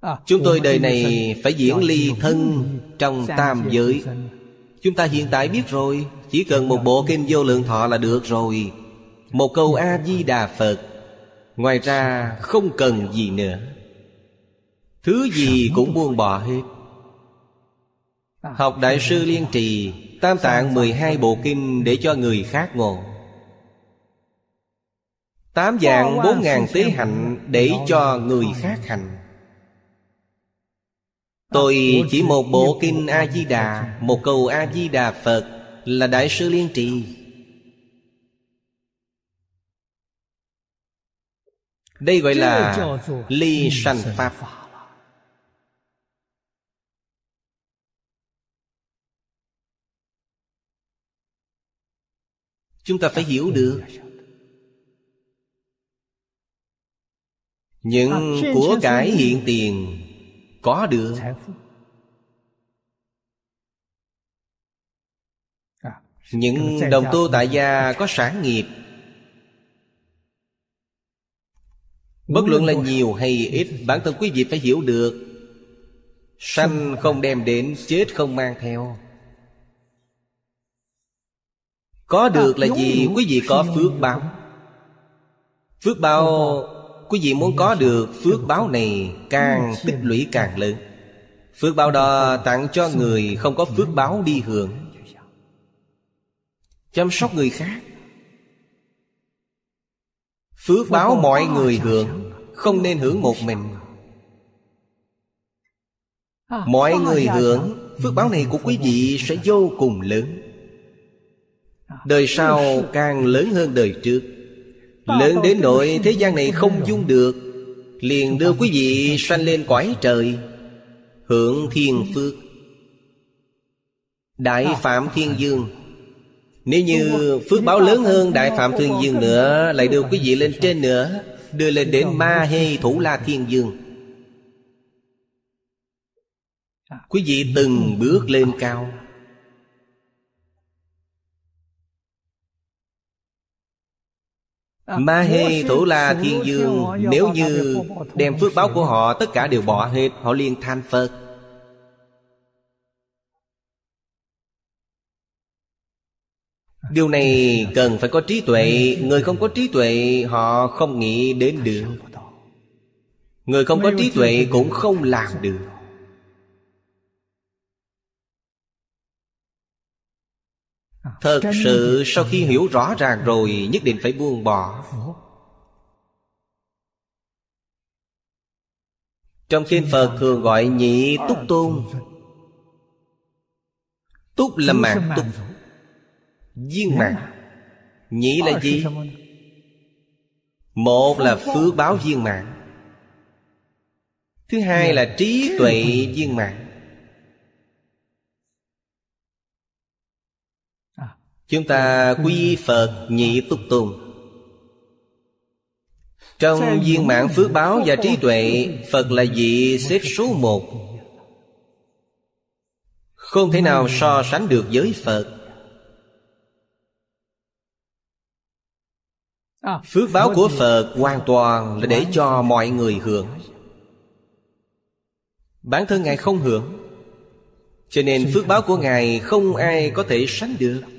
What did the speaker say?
Chúng tôi đời này phải diễn ly thân trong tam giới. Chúng ta hiện tại biết rồi, chỉ cần một bộ kinh Vô Lượng Thọ là được rồi, một câu A-di-đà Phật, ngoài ra không cần gì nữa. Thứ gì cũng buông bỏ hết. Học Đại sư Liên Trì Tam Tạng 12 bộ kinh để cho người khác ngộ, 8 vạn 4 ngàn tế hạnh để cho người khác hành. Tôi chỉ một bộ kinh A-di-đà, một câu A-di-đà Phật là Đại sư Liên Trì. Đây gọi là ly sanh pháp. Chúng ta phải hiểu được. Những của cải hiện tiền có được, những đồng tu tại gia có sản nghiệp, bất luận là nhiều hay ít, bản thân quý vị phải hiểu được. Sanh không đem đến, chết không mang theo. Có được là gì? Quý vị có phước báo. Phước báo, quý vị muốn có được phước báo này, càng tích lũy càng lớn. Phước báo đó tặng cho người không có phước báo đi hưởng. Chăm sóc người khác. Phước báo mọi người hưởng, không nên hưởng một mình. Mọi người hưởng, phước báo này của quý vị sẽ vô cùng lớn. Đời sau càng lớn hơn đời trước, lớn đến nỗi thế gian này không dung được, liền đưa quý vị sanh lên cõi trời, hưởng thiên phước. Đại Phạm Thiên Dương. Nếu như phước báo lớn hơn Đại Phạm Thiên Dương nữa, lại đưa quý vị lên trên nữa, đưa lên đến Ma Hê Thủ La Thiên Dương. Quý vị từng bước lên cao. Ma Hê Thủ La Thiên Dương, nếu như đem phước báo của họ tất cả đều bỏ hết, họ liền thành Phật. Điều này cần phải có trí tuệ. Người không có trí tuệ họ không nghĩ đến được. Người không có trí tuệ cũng không làm được. Thật sự sau khi hiểu rõ ràng rồi, nhất định phải buông bỏ. Trong kinh Phật thường gọi nhị túc tôn. Túc là mạng túc, viên mãn. Nhị là gì? Một là phước báo viên mãn, thứ hai là trí tuệ viên mãn. Chúng ta quy Phật nhị túc tôn. Trong viên mãn phước báo và trí tuệ, Phật là vị xếp số 1, không thể nào so sánh được với Phật. Phước báo của Phật hoàn toàn là để cho mọi người hưởng. Bản thân Ngài không hưởng, cho nên phước báo của Ngài không ai có thể sánh được.